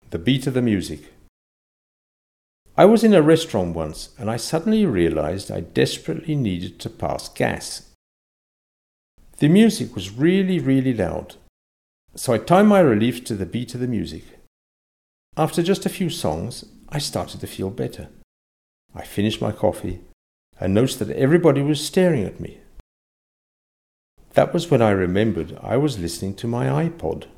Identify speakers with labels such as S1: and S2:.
S1: The beat of the music. I was in a restaurant once and I suddenly realized I desperately needed to pass gas. The music was really, really loud, so I timed my relief to the beat of the music. After just a few songs, I started to feel better. I finished my coffee and noticed that everybody was staring at me. That was when I remembered I was listening to my iPod.